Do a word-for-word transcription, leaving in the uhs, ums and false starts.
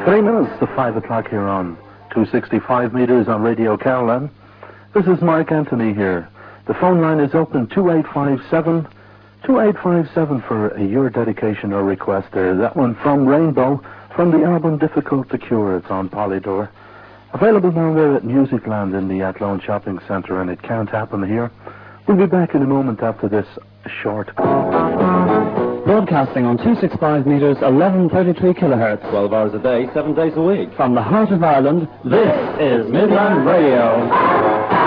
Three minutes to five o'clock here on two sixty-five meters on Radio Caroline. This is Mark Anthony here. The phone line is open two eight five seven, two eight five seven for a your dedication or request there. That one from Rainbow, from the album Difficult to Cure. It's on Polydor. Available now there at Musicland in the Athlone Shopping Centre, and it can't happen here. We'll be back in a moment after this short call. Broadcasting on two sixty-five meters, eleven thirty-three kilohertz. twelve hours a day, seven days a week. From the heart of Ireland, this is Midland Radio.